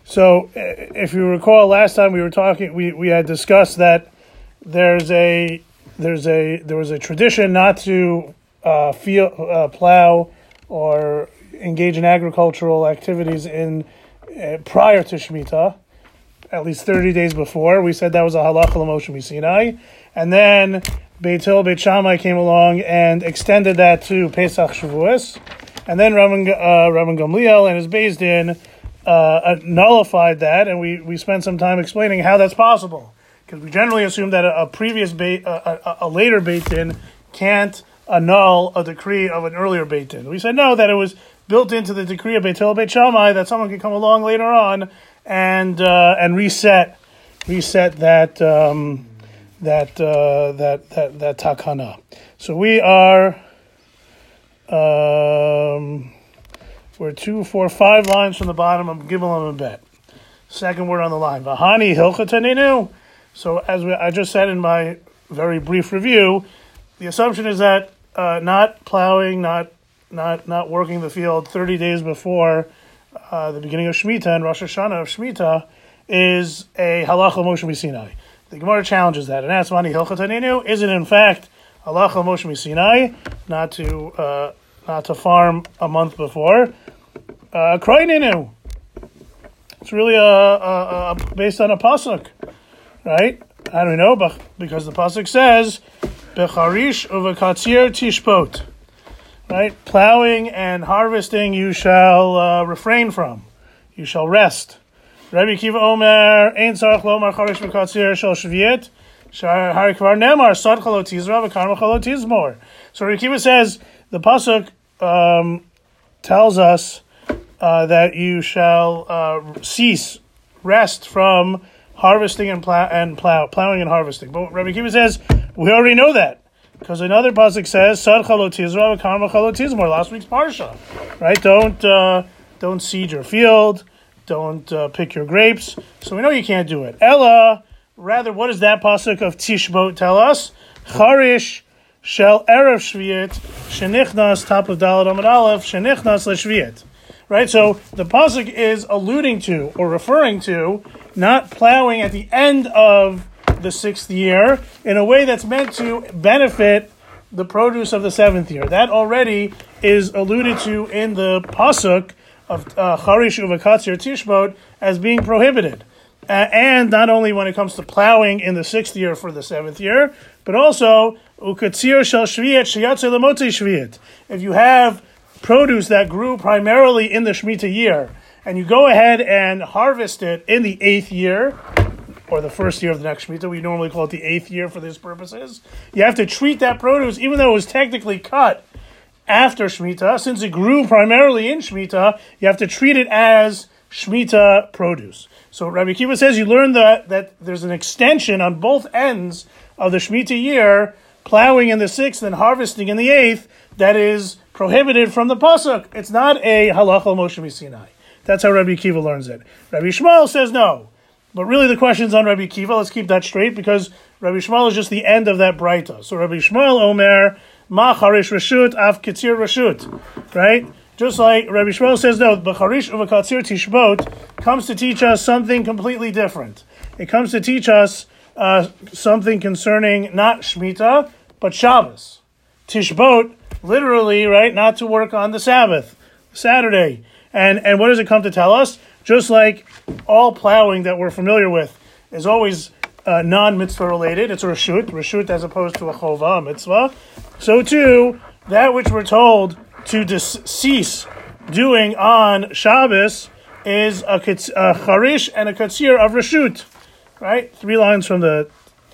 So, if you recall, last time we were talking, we had discussed that there was a tradition not to plow or engage in agricultural activities in prior to Shemitah, at least 30 days before. We said that was a halacha l'Moshe Sinai, and then Beit Hillel, Beit Shammai came along and extended that to Pesach Shavuos, and then Rabban Gamliel and his Beis Din nullified that, and we spent some time explaining how that's possible, because we generally assume that a later Beit Din can't annul a decree of an earlier Beit Din. We said no, that it was built into the decree of Beit Hillel, Beit Shammai, that someone can come along later on and reset that takana. So we are we're 2, 4, 5 lines from the bottom of Gimel and Bet. Second word on the line. Vahani hilchataninu. So as I just said in my very brief review, the assumption is that not plowing, not working the field 30 days before the beginning of Shemitah and Rosh Hashanah of Shemitah is a halacha Moshe Sinai. The Gemara challenges that and asks, "Vani hilchataninu, is it in fact halacha Moshe Sinai not to farm a month before? Kroininu. It's really based on a pasuk, right? How do we know? Because the pasuk says, "Becharish uvekatzir tishpot." Right? Plowing and harvesting you shall refrain from. You shall rest. Rabbi Kiva Omer, Ein Sarach Lomar Charish v'Katzir Shel Shviet, Hari Kvar Nemar, Sad Chalot Tizra v'Karma Chalot Tizmor. So Rabbi Kiva says, the pasuk tells us that you shall rest from harvesting and plowing and harvesting. But Rabbi Kiva says, we already know that. Because another pasuk says, "Sad chalot tizra, karma chalot tizmor." Last week's parsha, right? Don't seed your field, don't pick your grapes. So we know you can't do it. Ella, rather, what does that pasuk of Tishbot tell us? Charish shel erev shviet shenichnas, top of Daled Amud Aleph, shenichnas leshviet. Right. So the pasuk is alluding to or referring to not plowing at the end of the 6th year in a way that's meant to benefit the produce of the 7th year. That already is alluded to in the pasuk of Charish uvekatzir tishbot as being prohibited. And not only when it comes to plowing in the 6th year for the 7th year, but also ukatzir shel shviet sheyatze lemotzi shviet. If you have produce that grew primarily in the Shemitah year, and you go ahead and harvest it in the 8th year, or the first year of the next Shemitah, we normally call it the 8th year for these purposes, you have to treat that produce, even though it was technically cut after Shemitah, since it grew primarily in Shemitah, you have to treat it as Shemitah produce. So Rabbi Kiva says you learn that there's an extension on both ends of the Shemitah year, plowing in the 6th and harvesting in the 8th, that is prohibited from the pasuk. It's not a halacha Moshe Sinai. That's how Rabbi Kiva learns it. Rabbi Shmuel says no. But really the question's on Rabbi Kiva. Let's keep that straight, because Rabbi Shmuel is just the end of that breita. So Rabbi Shmuel Omer, Ma charish reshut, af kitzir reshut. Right? Just like Rabbi Shmuel says, no, but charish uvekatzir tishbot comes to teach us something completely different. It comes to teach us something concerning not Shemitah, but Shabbos. Tishbot, literally, right, not to work on the Sabbath, Saturday. And what does it come to tell us? Just like all plowing that we're familiar with is always non-mitzvah related, it's a reshut as opposed to a chova, a mitzvah. So too, that which we're told to cease doing on Shabbos is a charish and a katzir of reshut. Right? 3 lines from the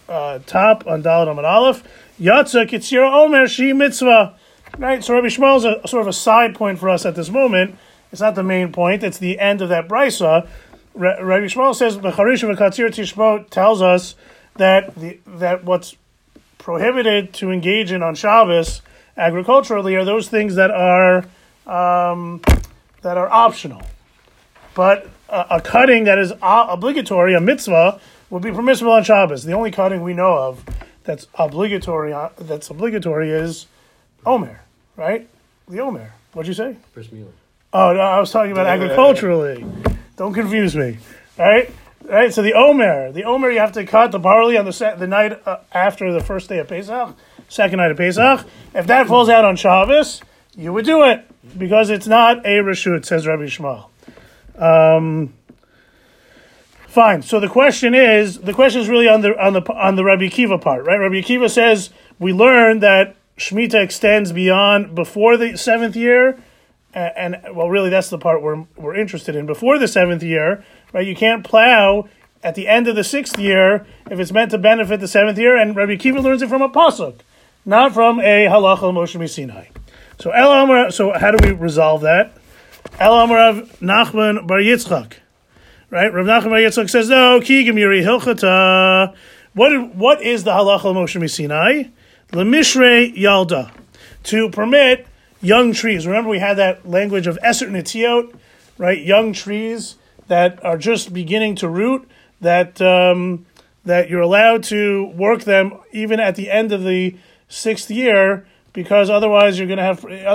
top on Daled Amud Aleph. Yatza katzir omer shi mitzvah. Right? So Rabbi Shmuel is a sort of a side point for us at this moment. It's not the main point. It's the end of that brisa. Rabbi Shmuel says, "B'charish v'katzir tishbot" tells us that what's prohibited to engage in on Shabbos agriculturally are those things that are optional. But a cutting that is obligatory, a mitzvah, would be permissible on Shabbos. The only cutting we know of that's obligatory is Omer, right? The Omer. What'd you say? Bris Milah. Oh, no, I was talking about agriculturally. Don't confuse me. All right? All right, so the Omer, you have to cut the barley on the night after the first day of Pesach, second night of Pesach. If that falls out on Shabbos, you would do it because it's not a reshut, says Rabbi Shmuel. Fine. So the question is really on the Rabbi Akiva part, right? Rabbi Akiva says we learned that Shemitah extends before the 7th year, and really that's the part we're interested in. Before the 7th year, right? You can't plow at the end of the 6th year if it's meant to benefit the 7th year, and Rabbi Akiva learns it from a pasuk, not from a halacha Moshe Sinai. So how do we resolve that? El Amarav Nachman Bar Yitzchak. Right? Rav Nachman Bar Yitzchak says, no, ki gemiri hilchata. What is the halacha Moshe Sinai? Lemishrei yalda. To permit young trees. Remember we had that language of eser netiot, right? Young trees that are just beginning to root, that you're allowed to work them even at the end of the 6th year, because otherwise you're gonna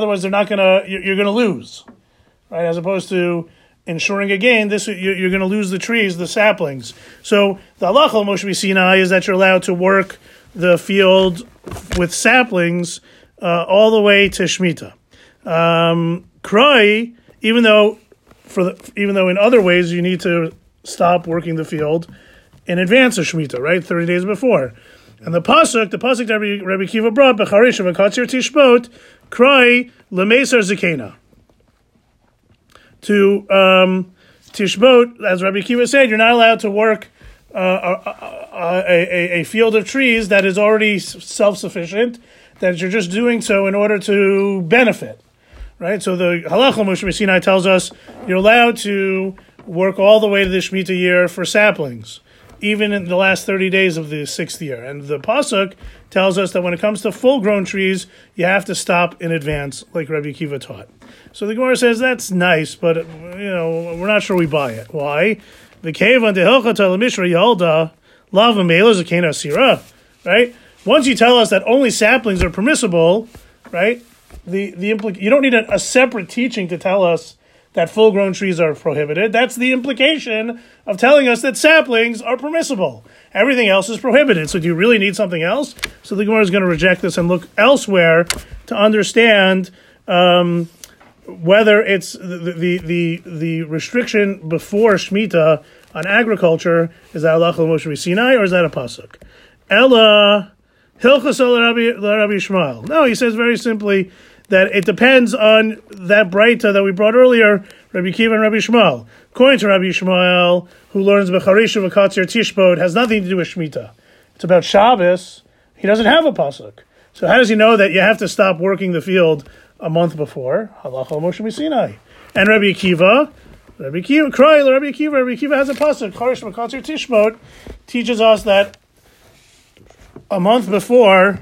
lose. Right? As opposed to ensuring a gain, you're going to lose the trees, the saplings. So the halacha Moshe Sinai is that you're allowed to work the field with saplings all the way to Shemitah. Kroi, even though in other ways you need to stop working the field in advance of Shemitah, right, 30 days before. And the pasuk that Rabbi Akiva brought, Becharish v'katzir tishbot, Kroi lemeser zekena. To Tishbot, as Rabbi Akiva said, you're not allowed to work a field of trees that is already self-sufficient, that you're just doing so in order to benefit, right? So the halacha Moshe Sinai tells us you're allowed to work all the way to the Shemitah year for saplings, even in the last 30 days of the 6th year. And the pasuk tells us that when it comes to full-grown trees, you have to stop in advance, like Rabbi Akiva taught. So the Gemara says that's nice, but we're not sure we buy it. Why? Right? Once you tell us that only saplings are permissible, right? You don't need a separate teaching to tell us that full-grown trees are prohibited. That's the implication of telling us that saplings are permissible. Everything else is prohibited. So do you really need something else? So the Gemara is going to reject this and look elsewhere to understand whether it's the restriction before Shemitah on agriculture, is that halacha Moshe Sinai, or is that a pasuk? Ella hilchos Rabbi Shmuel. No, he says very simply that it depends on that breita that we brought earlier, Rabbi Akiva and Rabbi Shmuel. According to Rabbi Shmuel, who learns Becharishu v'katzir tishbot, has nothing to do with Shemitah. It's about Shabbos. He doesn't have a pasuk. So how does he know that you have to stop working the field a month before? Halacha Moshe Sinai. And Rabbi Akiva has a pasuk. Charish v'katzir tishbot teaches us that a month before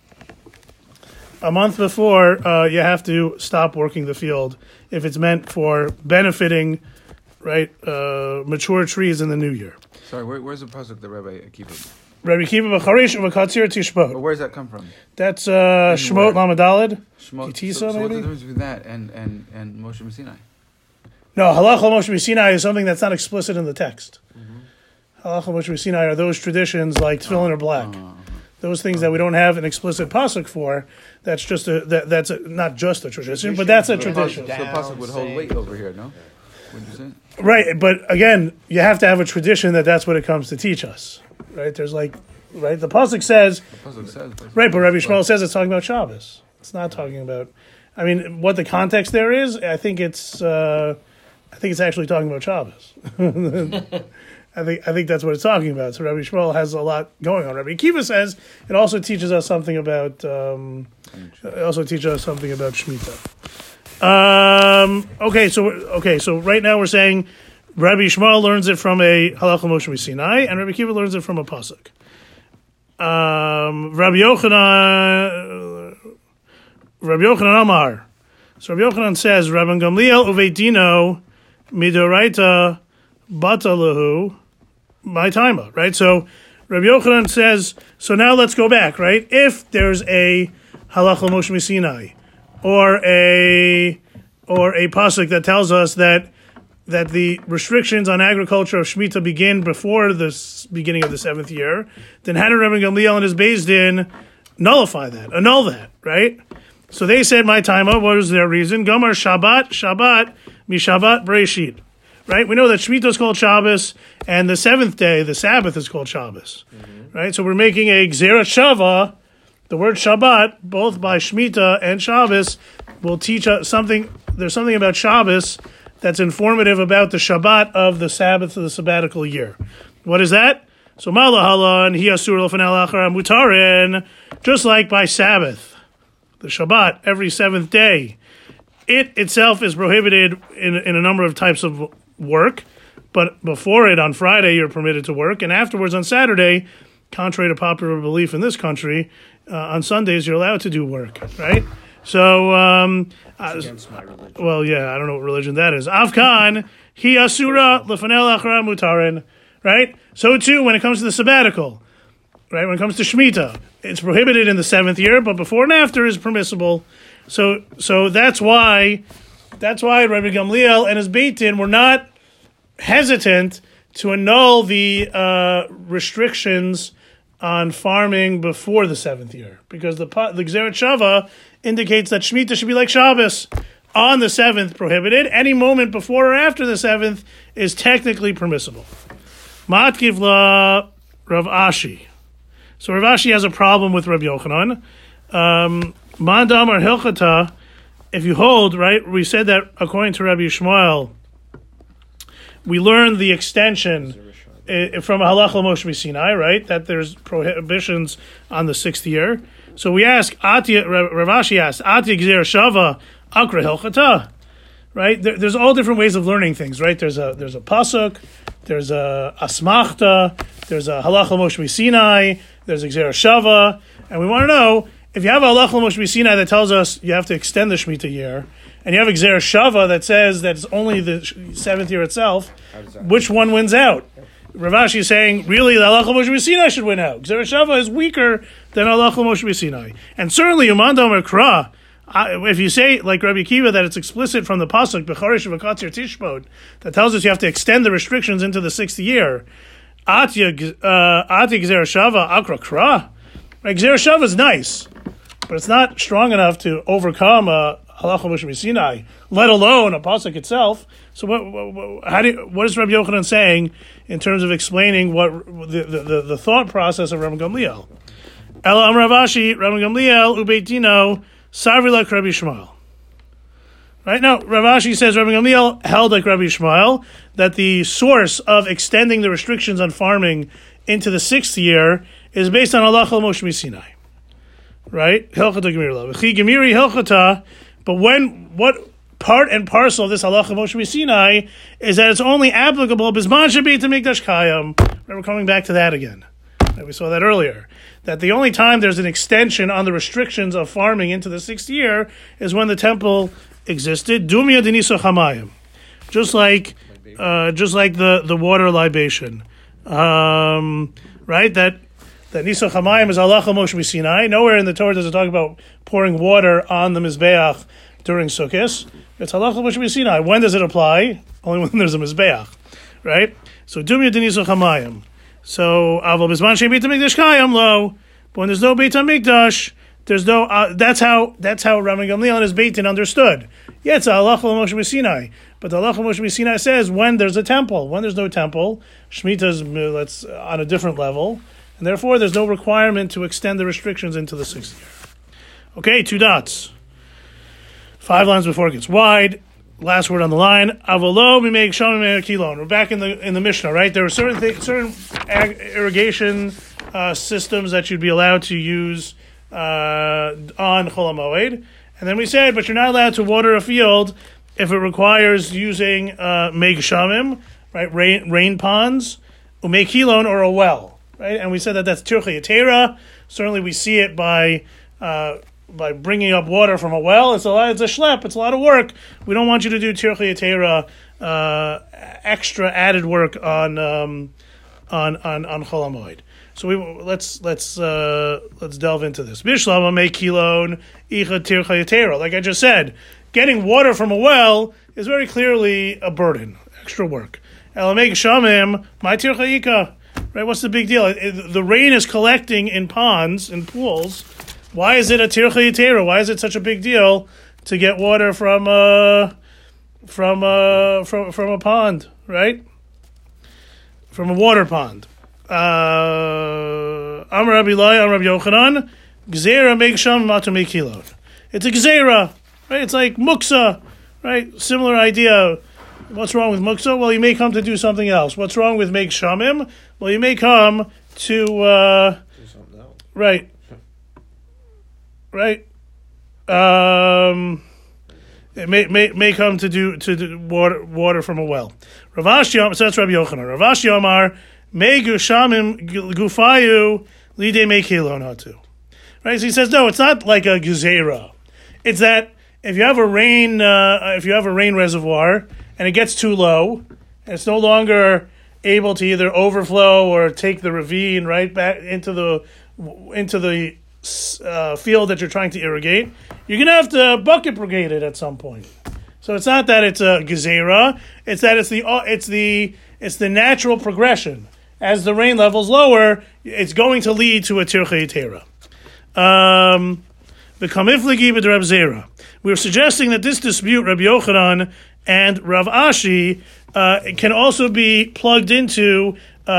you have to stop working the field if it's meant for benefiting, right, mature trees in the new year. Sorry, where's the pasuk that Rabbi Akiva? Rabbi Akiva b'charish v'katzir tishbot. Where does that come from? That's Shemot Lamadalid. Kitisa, so maybe. What's the difference between that and Moshe Sinai? No, halacha Moshe Sinai is something that's not explicit in the text. Halacha Moshe Sinai are those traditions like tefillin or black. Those things that we don't have an explicit pasuk for. That's just not just a tradition, but that's a tradition. So the pasuk would hold weight over here, no? What'd you say? Right, but again, you have to have a tradition that's what it comes to teach us. Right? There's the pasuk says. Right, but Rabbi Shmuel says it's talking about Shabbos. It's not talking about. I mean, what the context there is, I think it's actually talking about Shabbos. I think that's what it's talking about. So Rabbi Shmuel has a lot going on. Rabbi Akiva says it also teaches us something about Shemitah. So right now we're saying Rabbi Shmuel learns it from a halacha Moshe Sinai, and Rabbi Akiva learns it from a pasuk. Rabbi Yochanan Amar. So Rabbi Yochanan says, Rabban Gamliel uveitino midoraita batalahu my timer, right? So Rabbi Yochanan says, so now let's go back, right? If there's a halacha Moshe Sinai or a pasuk that tells us that that the restrictions on agriculture of Shemitah begin before the beginning of the 7th year, then how did Rabbi Gamliel and his Beis Din annul that, right? So they said, my time, what was their reason? Gomar Shabbat, Mishabbat Bereshit. Right? We know that Shemitah is called Shabbos, and the 7th day, the Sabbath, is called Shabbos. Right? So we're making a Gzerat Shava. The word Shabbat, both by Shemitah and Shabbos, will teach us something. There's something about Shabbos that's informative about the Shabbat of the Sabbath of the sabbatical year. What is that? So Malahalan, Hi Asur L'Fanei Achar Mutarin, just like by Sabbath, the Shabbat, every 7th day, it itself is prohibited in a number of types of work, but before it, on Friday, you're permitted to work, and afterwards, on Saturday, contrary to popular belief in this country, on Sundays, you're allowed to do work, right? So, against my religion. well, yeah, I don't know what religion that is. Avkan, Hi Asura L'Fanei Achar Mutarin, right? So, too, when it comes to the sabbatical, right, when it comes to Shemitah, it's prohibited in the 7th year, but before and after is permissible. So that's why Rabbi Gamliel and his Beit Din were not hesitant to annul the restrictions on farming before the 7th year, because the Gzerat Shava indicates that Shemitah should be like Shabbos. On the 7th, prohibited. Any moment before or after the 7th is technically permissible. Matkivla Rav Ashi. So Rav Ashi has a problem with Rabbi Yochanan. Mandam or Hilchata, if you hold, right, we said that according to Rabbi Yishmael, we learned the extension from Halacha Moshe Sinai, right, that there's prohibitions on the 6th year. So we ask, Rav Ashi asked, Ati Gzer Shava Akra Hilchata, right? There's all different ways of learning things, right? There's a pasuk, there's a asmachta, there's a Halacha Moshe Sinai, there's a Gzer Shava, and we want to know, if you have a Halacha Moshe Sinai that tells us you have to extend the Shemitah year, and you have a Gzer Shava that says that it's only the 7th year itself, which one wins out? Rav Ashi is saying, really, the Halacha Moshe Sinai should win out. Gzer Shava is weaker than Halacha Moshe Sinai. And certainly, Umandam or Kra, if you say, like Rabbi Akiva, that it's explicit from the pasuk, B'charish v'katzir tishbod, that tells us you have to extend the restrictions into the 6th year, Ati Gzer Shava Akra Kra. Right, Gzer Shava is nice, but it's not strong enough to overcome a Halacha Moshe Sinai, let alone a pasuk itself. So what is Rabbi Yochanan saying in terms of explaining what the thought process of Rabbi Gamliel? Ela Am Rav Ashi, Rabbi Gamliel Ubeit Dino Savri like Rabbi Yishmael. Right now, Rav Ashi says Rabbi Gamliel held like Rabbi Yishmael that the source of extending the restrictions on farming into the 6th year is based on Halacha Moshe Sinai. Right? Hilchata Gemiri V'chi Gemiri Hilchata. But what part and parcel of this Halacha Moshe Sinai is that it's only applicable Bizman Shabbat Mikdash Kayam. We're coming back to that again. Right? We saw that earlier. That the only time there's an extension on the restrictions of farming into the 6th year is when the temple existed. Dumya Denisa Chamayim. Just like the water libation. Right? That Nisa Chamayim is Halacha Moshe Sinai. Nowhere in the Torah does it talk about pouring water on the Mizbeach during Sukkot. It's Halacha Moshe Sinai. When does it apply? Only when there's a Mizbeach. Right? So, Dumya Denisa Chamayim. So, Aval Bizman Shein Beit HaMikdash Kayam Lo. But when there's no Beit HaMikdash, there's no, that's how Rabbi Gamliel and his Beit Din understood. Yeah, it's a Halacha Moshe Sinai. But the Halacha Moshe Sinai says when there's a temple. When there's no temple, Shemitah is on a different level. And therefore, there's no requirement to extend the restrictions into the 6th year. Okay, 2 dots. 5 lines before it gets wide. Last word on the line. Avolo mimei kshamim kilon. We're back in the Mishnah, right? There are certain irrigation systems that you'd be allowed to use on Chol HaMoed. And then we said, but you're not allowed to water a field if it requires using mei kshamim, right? Rain ponds, umei kilon, or a well. Right? And we said that that's tircha yatera. Certainly we see it by bringing up water from a well. It's a schlep. It's a lot of work. We don't want you to do tircha yatera, extra added work on Chol HaMoed. So let's delve into this. Bishlama me kilon icha tircha yatera. Like I just said, getting water from a well is very clearly a burden. extra work. Elameg shamim, my tirchayika. Right? What's the big deal? The rain is collecting in ponds, in pools. Why is it a tirchayitera? Why is it such a big deal to get water from a pond, right? From a water pond. Amar Rabbi Lai, Amar Rabbi Yochanan, Gzeira make sham matu make kilon. It's a gzeira, right? It's like muksa, right? Similar idea. What's wrong with muksa? Well, you may come to do something else. What's wrong with make shamim? Well, you may come to Do something else. right. It may come to do water from a well. Rav Ashi, so that's Rabbi Yochanan. Rav Ashi Amar me gushamim gufayu lide me kilon hatu. Right, so he says no, it's not like a gezerah. It's that if you have a rain reservoir and it gets too low, and it's no longer able to either overflow or take the ravine right back into the field that you're trying to irrigate, you're going to have to bucket brigade it at some point. So it's not that it's a gezerah, it's that it's the natural progression. As the rain level's lower, it's going to lead to a tirchayitera. The kamifligi b'Rab Zera. We were suggesting that this dispute, Rabbi Yochanan and Rav Ashi, can also be plugged into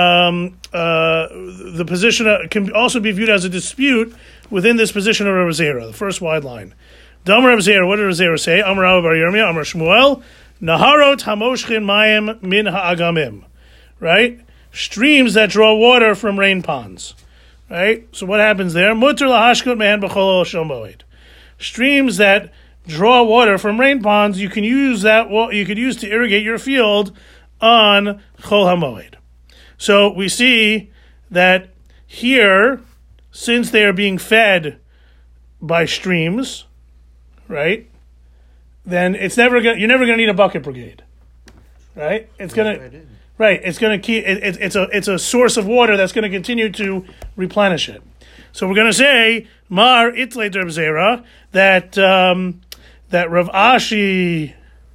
the position, can also be viewed as a dispute within this position of Rav Zera, the first wide line. Dam Rav Zera, what did Rav Zera say? Amar Rabba bar Yirmiyah, Amar Shmuel, Naharot hamoshchin mayim min ha'agamim. Right? Streams that draw water from rain ponds. Right? So what happens there? Mutter lahashkut mehan b'chol shel moed. Streams that draw water from rain ponds, you can use to irrigate your field on Chol HaMoed. So we see that here, since they are being fed by streams, right? Then you're never gonna need a bucket brigade, right? It's gonna keep it's a source of water that's gonna continue to replenish it. So we're gonna say Mar Itle Derb Zera that Rav Ashi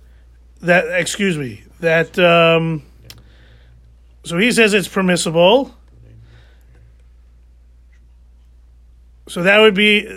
so he says it's permissible. So that would be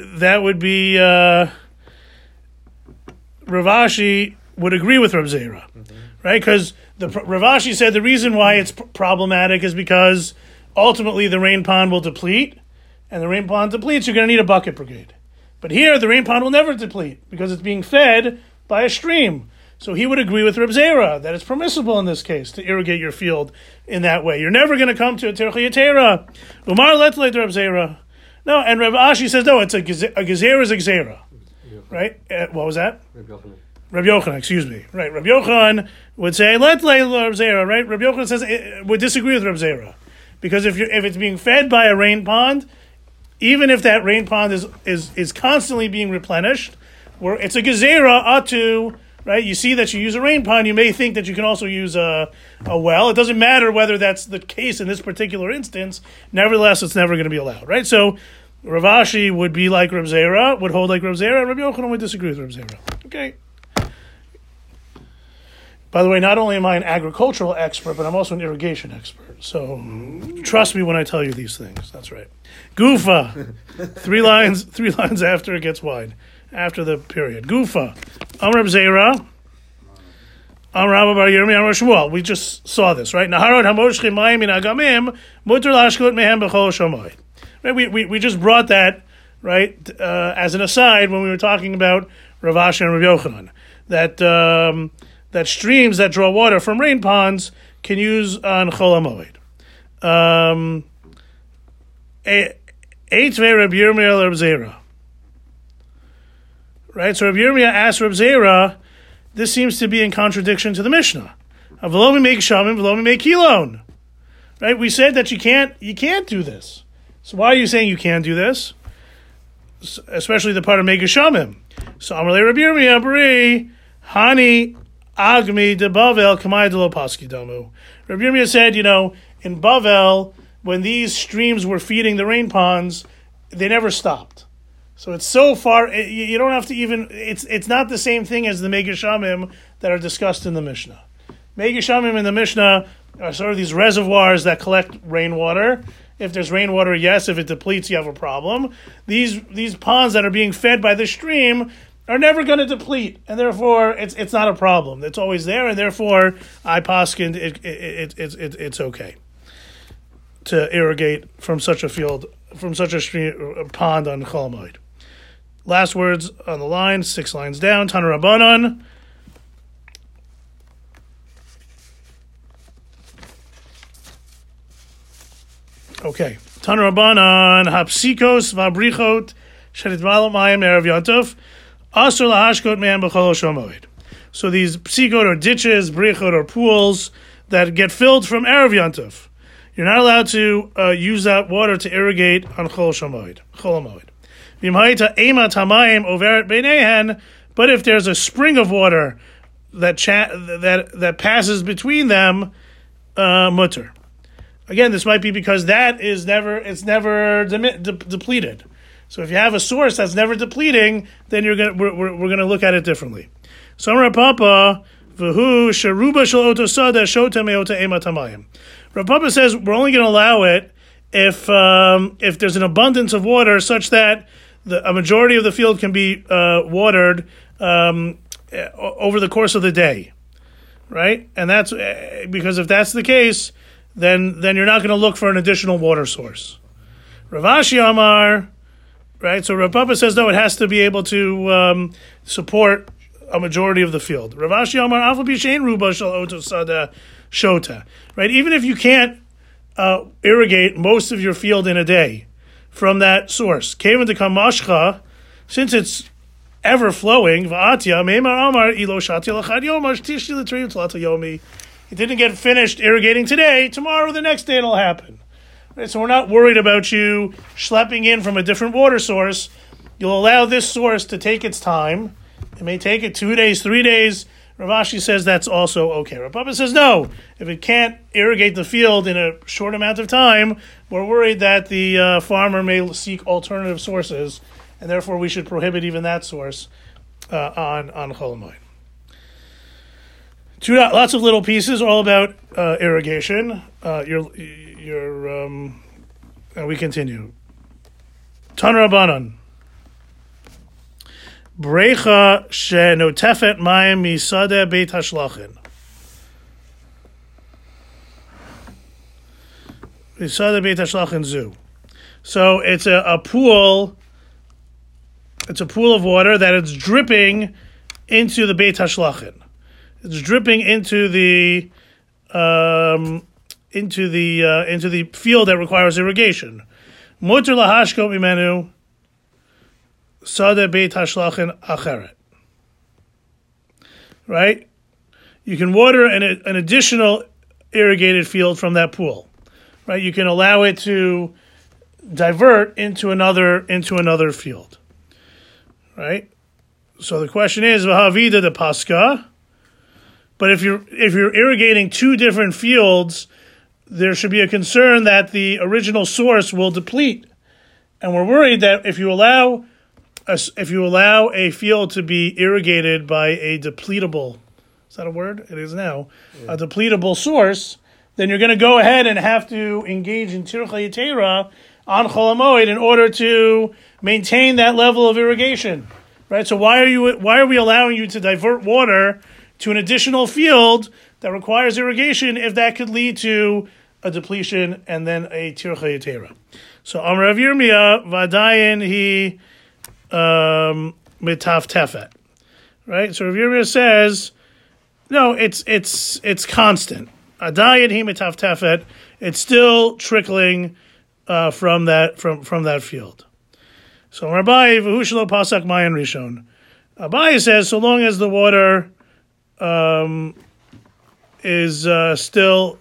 Rav Ashi would agree with Rav Zera, right? Because Rav Ashi said the reason why it's problematic is because ultimately the rain pond will deplete, and the rain pond depletes, you're going to need a bucket brigade. But here, the rain pond will never deplete because it's being fed by a stream. So he would agree with Reb Zera that it's permissible in this case to irrigate your field in that way. You're never going to come to a tirchayitera. Umar letleit Reb Zera. No, and Reb Ashi says, no, it's a gezerah is a gezerah. Right? What was that? Reb Yochanan, excuse me. Right, Reb Yochanan would say, letleit Reb Zera, right? Reb Yochanan says, would disagree with Reb Zera. Because if it's being fed by a rain pond, even if that rain pond is constantly being replenished, where it's a gezerah atu, right? You see that you use a rain pond, you may think that you can also use a well. It doesn't matter whether that's the case in this particular instance. Nevertheless, it's never going to be allowed, right? So Rav Ashi would be like Reb Zera, would hold like Reb Zera, and Reb Yochanan would disagree with Reb Zera. Okay. By the way, not only am I an agricultural expert, but I'm also an irrigation expert. So trust me when I tell you these things. That's right. Gufa. three lines after it gets wide. After the period. Gufa. Amar Zera. Amar Rabba bar Yirmiyah. Amar Shmuel. We just saw this, right? Naharot hamoshchim mayim min agamim muter lashkut mehem b'chol shamoy. Right? We just brought that, right, as an aside when we were talking about Rav Ashi and Rav Yochanan. That streams that draw water from rain ponds can use on Chol HaMoed. Eitvei Reb Yirmiyah Reb Zera. Right, so Reb Yirmiyah asked Reb Zera, this seems to be in contradiction to the Mishnah. V'lo mi make shamim, v'lo mi make kilon. Right, we said that you can't do this. So why are you saying you can't do this? Especially the part of make shamim. So Amalei Reb Yirmiyah Bri Hani Agmi de Bavel Kamai de lo Paski Damu. Reb Yirmiyah said, in Bavel, when these streams were feeding the rain ponds, they never stopped. So it's so far, you don't have to even, it's not the same thing as the Megashamim that are discussed in the Mishnah. Megishamim in the Mishnah are sort of these reservoirs that collect rainwater. If there's rainwater, yes. If it depletes, you have a problem. These ponds that are being fed by the stream are never going to deplete, and therefore it's not a problem. It's always there, and therefore I poskin it's okay to irrigate from such a field, from such a stream, a pond on Chol Hamoed. Last words on the line, 6 lines down. Tana Rabbanan. Okay. Tana Rabbanan, Hapsikos Vabrichot Sheditmalam Mayim Erev Yontif Asur Lahashkot Man B'chol Shel Moed. So these psikot or ditches, brichot or pools that get filled from Erev Yontif, you're not allowed to use that water to irrigate on Chol Hamoed. V'imhayta emat hamayim overet beinehen. But if there's a spring of water that passes between them, mutter. Again, this might be because it's never depleted. So if you have a source that's never depleting, then we're gonna look at it differently. Samar Papa v'hu sheruba shel otosada shota meota emat hamayim. Rav Papa says we're only going to allow it if there's an abundance of water such that a majority of the field can be watered over the course of the day, right? And that's because if that's the case, then you're not going to look for an additional water source. Rav Ashi Amar, right? So Rav Papa says no, it has to be able to support a majority of the field. Rav Ashi Amar Afal B'Shein Ruba Shel Otosada Shota, right? Even if you can't irrigate most of your field in a day from that source, Kevin de Kamashcha, since it's ever flowing, Va'atya Meimar Amar Ilo Shati Lachad Yomash Tishli L'Triyu Tlata Yomi. It didn't get finished irrigating today. Tomorrow, the next day, it'll happen. Right? So we're not worried about you schlepping in from a different water source. You'll allow this source to take its time. It may take it 2 days, 3 days. Rav Ashi says that's also okay. Rav Papa says no. If it can't irrigate the field in a short amount of time, we're worried that the farmer may seek alternative sources, and therefore we should prohibit even that source on Chol Hamoed. Lots of little pieces, all about irrigation. And we continue. Tana Rabbanan. Brecha shenotefet mayim misade beit hashlachin. Misade beit hashlachin zu. So it's a pool. It's a pool of water that it's dripping into the beit hashlachin. It's dripping into the field that requires irrigation. Muter lahashkot mimenu. Sada beit hashlachin acheret. Right? You can water an additional irrigated field from that pool. Right? You can allow it to divert into another field. Right? So the question is, v'havida de paska. But if you're irrigating 2 different fields, there should be a concern that the original source will deplete. And we're worried that if you allow a field to be irrigated by a depletable, is that a word? It is now. Yeah. A depletable source, then you're going to go ahead and have to engage in tircha yitera on Chol Hamoed in order to maintain that level of irrigation. Right? So why are we allowing you to divert water to an additional field that requires irrigation if that could lead to a depletion and then a tircha yitera? So Amar Rav Yirmiyah v'adayin he mitaftefet, right? So Rav Yirmiyah says, no, it's constant. Adayin he mitaftefet. It's still trickling from that field. So Abaye v'hu shelo pasak mayan rishon. Abaye says so long as the water is still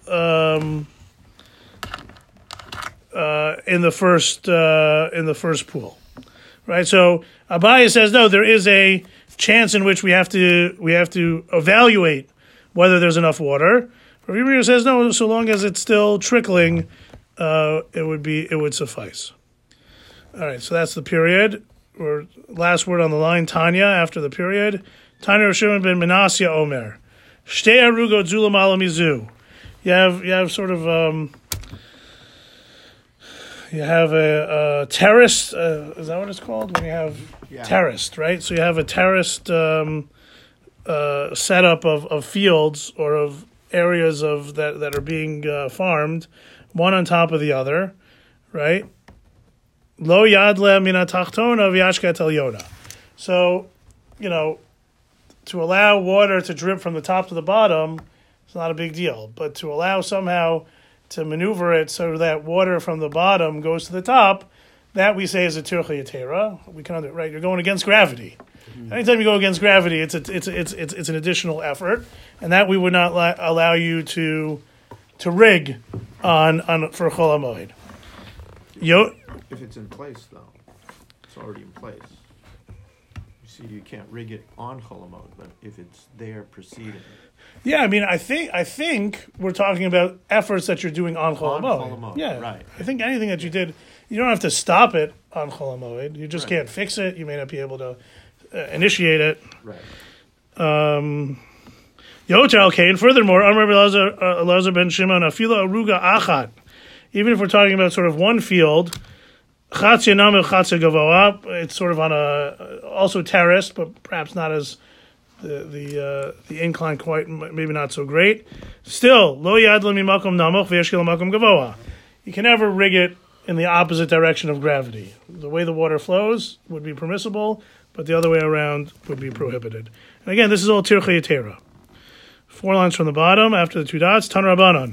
in the first pool. Right, so Abaye says no. There is a chance in which we have to evaluate whether there's enough water. Rav Yirmiyah says no. So long as it's still trickling, it would suffice. All right, so that's the period. Or last word on the line. Tanya after the period. Tanya Rav Shimon ben Menasya Omer Shtei arugot zulam ala mizu. You have sort of you have a terraced. Is that what it's called? When you have terraced, right? So you have a terraced setup of fields or of areas of that are being farmed, one on top of the other, right? Lo yadle mina tachtona v'yashket elyona. So, to allow water to drip from the top to the bottom, it's not a big deal. But to allow somehow to maneuver it so that water from the bottom goes to the top, that we say is a tircha yatera. We can right. You're going against gravity. Mm-hmm. Anytime you go against gravity, it's an additional effort, and that we would not allow you to rig on for Chol HaMoed. If it's in place, though, it's already in place. You can't rig it on Chol HaMoed, but if it's there preceding. Yeah, I mean, I think we're talking about efforts that you're doing on Chol HaMoed. Yeah, right. I think anything that you did, you don't have to stop it on Chol HaMoed. You just can't fix it. You may not be able to initiate it. Right. Yotel Kane. Furthermore, Amar Elazar ben Shimon Afila Aruga Achat. Even if we're talking about sort of one field. Chatzia Namil Chatzia Gavoa. It's sort of on also terraced, but perhaps not as the incline quite, maybe not so great. Still, Lo Yad Mimakom Namoch V'Yeshkel Makom Gavoa. You can never rig it in the opposite direction of gravity. The way the water flows would be permissible, but the other way around would be prohibited. And again, this is all Tircha Yatera. 4 lines from the bottom after the 2 dots. Tan Rabbanon.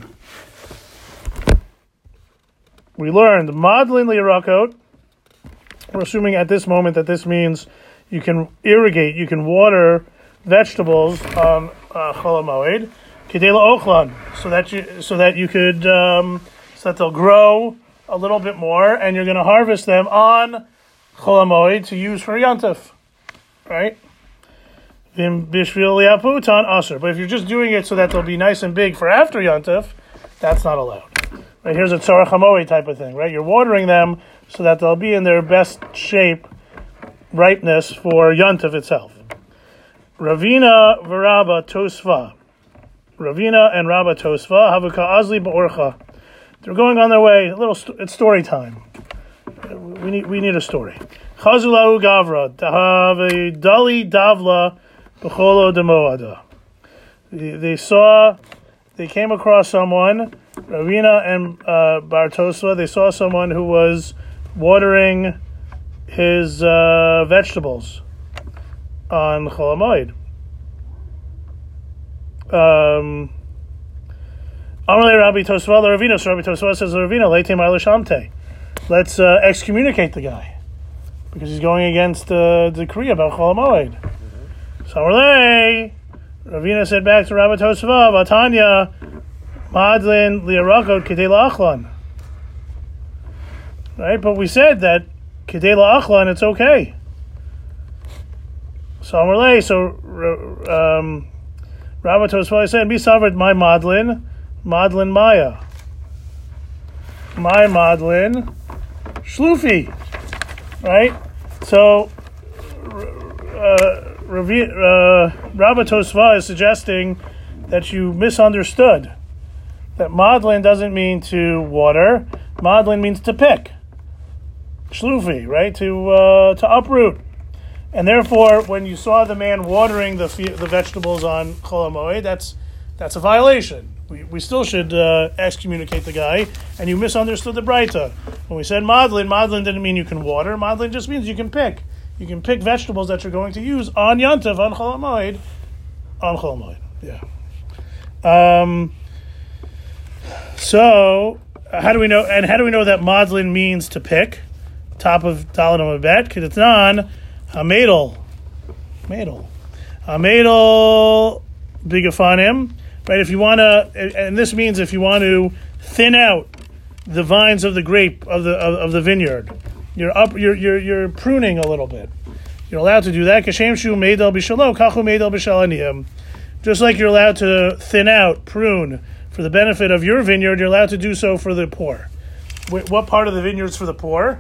We learned Madlin Liyarakot. We're assuming at this moment that this means you can irrigate, you can water vegetables on Chol HaMoed, Kedela Ochlan, so that you could so that they'll grow a little bit more, and you're going to harvest them on Chol HaMoed to use for Yontif, right? Bishvil Liaputan Aser. But if you're just doing it so that they'll be nice and big for after Yontif, that's not allowed. Right, here's a tzarach hamoed type of thing, right? You're watering them so that they'll be in their best shape, ripeness for Yontif itself. Ravina v'Rabba Tosfa. Ravina and Rabba Tosfa havuka azli ba'orcha. They're going on their way. It's story time. We need a story. Chazulahu gavra tahave dali davla b'cholo demoada. They came across someone. Ravina and Bar Tosfa, they saw someone who was watering his vegetables on Chol HaMoed. Amalei Rabbi Tosfa Ravina. So Rabbi Tosfa says Ravina, Leite Mar L'Shamte. Let's excommunicate the guy because he's going against the decree about Chol HaMoed. So Amalei Ravina said back to Rabbi Tosfa, Vatanya Madlin liyarakot kedei la'achlan. Right, but we said that kedei la'achlan, it's okay. So Amalei, Rabbi Tosfa said, "Mi savored my Madlin Maya, my Madlin shlufi." Right, so Rabbi Tosfa is suggesting that you misunderstood. That madlin doesn't mean to water. Madlin means to pick. Shlufi, right? To uproot. And therefore, when you saw the man watering the vegetables on Chol HaMoed, that's a violation. We still should excommunicate the guy. And you misunderstood the Braita. When we said madlin didn't mean you can water. Madlin just means you can pick. You can pick vegetables that you're going to use on Yontif, on Chol HaMoed. On Chol HaMoed, yeah. So, how do we know? And how do we know that madlin means to pick? Top of Dalet Amabet, Kedetnan, Hamadel, Bigafanim. Right? If you want to, and this means if you want to thin out the vines of the grape of the vineyard, you're pruning a little bit. You're allowed to do that. Kashem shu meidel b'shalo, kachu meidel b'shalaniyim. Just like you're allowed to thin out, prune, for the benefit of your vineyard, you're allowed to do so for the poor. What part of the vineyard's for the poor?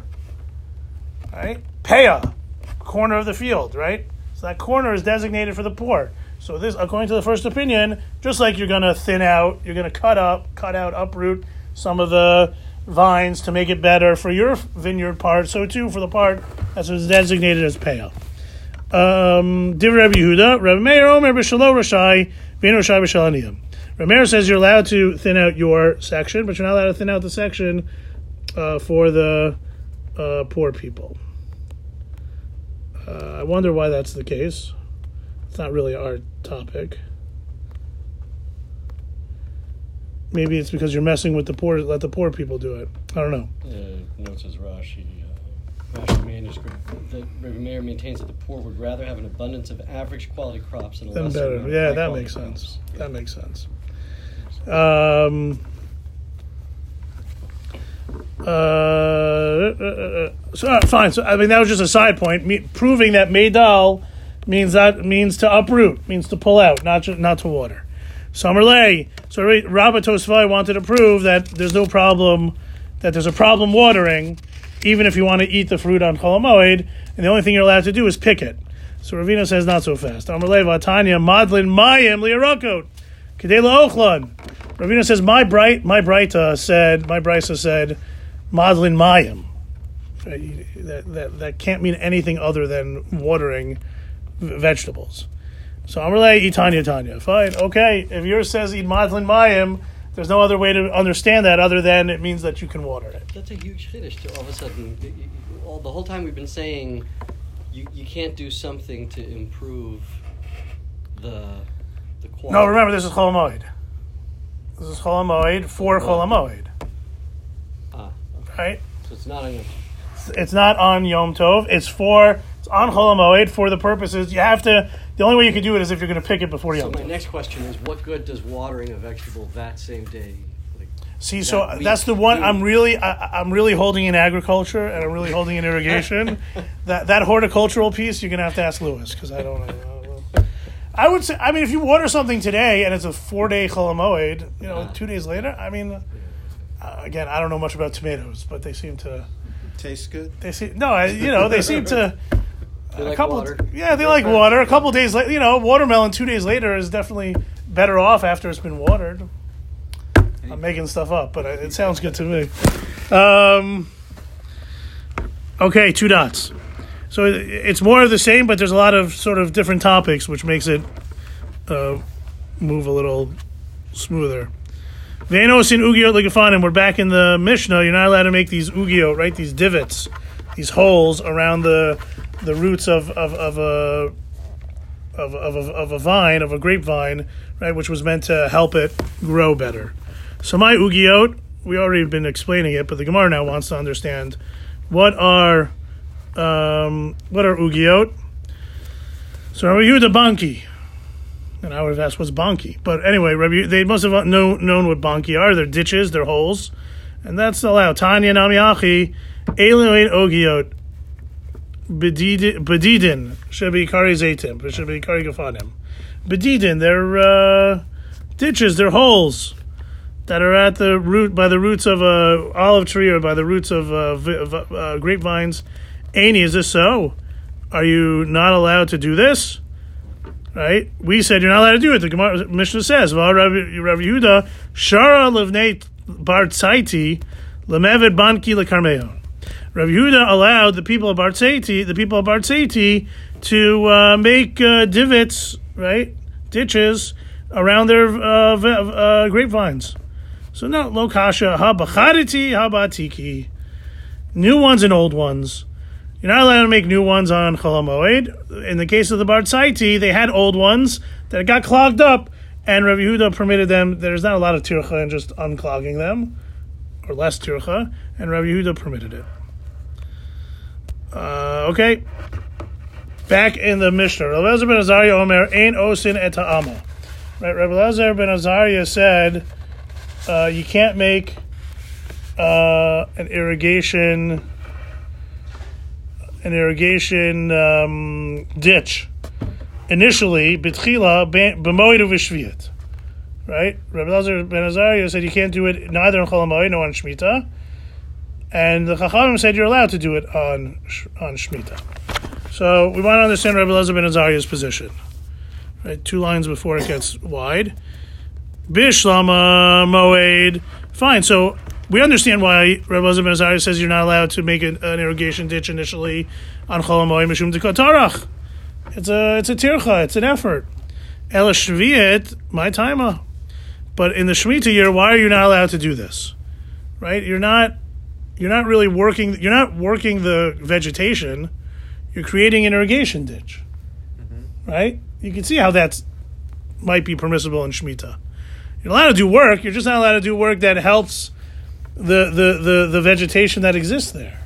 Right? Peah, corner of the field, right? So that corner is designated for the poor. So this, according to the first opinion, just like you're going to thin out, you're going to cut out, uproot some of the vines to make it better for your vineyard part, so too for the part that was designated as pale. Div Rabbi Yehuda, Rabbi Meir Omer b'shalo rashai, v'en rashai b'shal aniyim. Rabbi Meir says you're allowed to thin out your section, but you're not allowed to thin out the section for the poor people. I wonder why that's the case. It's not really our topic. Maybe it's because you're messing with the poor. Let the poor people do it. I don't know. Notes as Rashi manuscript that Rabbi Meir maintains that the poor would rather have an abundance of average quality crops than a lesser better. amount of Yeah, high that quality makes sense. crops. That makes sense. So fine. So I mean, that was just a side point. Proving that meidal means to uproot, means to pull out, not to water. Samarlei. So Rabbi Tosfai wanted to prove that there's no problem, that there's a problem watering, even if you want to eat the fruit on Chol HaMoed, and the only thing you're allowed to do is pick it. So Ravina says not so fast. Amarlei v'atanya madlin mayim liyarakot kedei la'ochlan. Ravina says my brisa said madlin mayim. That can't mean anything other than watering vegetables. So Amarlei itanya tanya. Fine, okay. If yours says eat madlin mayim, there's no other way to understand that other than it means that you can water it. That's a huge chiddush to all of a sudden. The whole time we've been saying you can't do something to improve the quality. No, remember this is Chol HaMoed. This is Chol HaMoed for Chol HaMoed. Okay. Right? So it's not on your... It's not on Yom Tov. It's on Chol HaMoed for the purposes. You have to. The only way you can do it is if you're going to pick it before Yom So Tov. my next question is, what good does watering a vegetable that same day? See, so that's the one I'm really holding in agriculture and I'm really holding in irrigation. that horticultural piece you're going to have to ask Lewis because I don't know. I would say, I mean, if you water something today and it's a 4-day Chol HaMoed, 2 days later, I mean, again, I don't know much about tomatoes, but they seem to taste good. They seem to. They like water. Yeah, they like water. A couple days later, watermelon 2 days later is definitely better off after it's been watered. I'm making stuff up, but it sounds good to me. Okay, 2 dots. So it's more of the same, but there's a lot of sort of different topics, which makes it move a little smoother. Venos in ugiot legafanim. We're back in the Mishnah. You're not allowed to make these ugiot, right? These divots, these holes around the roots of a vine, of a grapevine, right, which was meant to help it grow better. So my ugiot, we already been explaining it, but the Gemara now wants to understand what are ugiot. So Rabbi Yehuda Banki, and I would have asked what's Banki, but anyway, they must have known what Banki are. They're ditches, they're holes, and that's allowed. Tanya Namiachi, Eloid Ugiot. Bedidin should be kari zaytim, should be kari gafanim. Bedidin, they're ditches, they're holes that are at the root, by the roots of a olive tree or by the roots of grapevines. Aini, is this so? Are you not allowed to do this? Right? We said you're not allowed to do it. The Gemara Mishnah says, Rabbi Yehuda shara levnei bartzaiti lemevet banki lekarmeon. Rabbi Yehuda allowed the people of Bartzeiti to make divots, right, ditches around their grapevines. So no, lo kasha ha b'chariti ha b'atiki, new ones and old ones. You're not allowed to make new ones on Chol HaMoed. In the case of the Bartzeiti, they had old ones that got clogged up, and Rabbi Yehuda permitted them. There's not a lot of tircha in just unclogging them, or less tircha, and Rabbi Yehuda permitted it. Okay, back in the Mishnah, Rabbi Elazar ben Azariah Omer ein osin et ha'ama. Right, Rabbi Elazar ben Azariah said you can't make an irrigation ditch initially b'tchila b'moed u'v'shviyat. Right, Rabbi Elazar ben Azariah said you can't do it neither on Chol HaMoed nor on Shemitah. And the Chachamim said you're allowed to do it on Shemitah. So we want to understand Rabbi Elazar ben Azariah's position. right? 2 lines before it gets wide. Bishlama Moed. Fine. So we understand why Rabbi Elazar ben Azariah says you're not allowed to make an irrigation ditch initially on Chol HaMoed Mishum Dekatarach. It's a tircha. It's an effort. El Shviet, my taima. But in the Shemitah year, why are you not allowed to do this? Right? You're not really working. You're not working the vegetation. You're creating an irrigation ditch. Mm-hmm. Right? You can see how that might be permissible in Shemitah. You're allowed to do work. You're just not allowed to do work that helps the vegetation that exists there.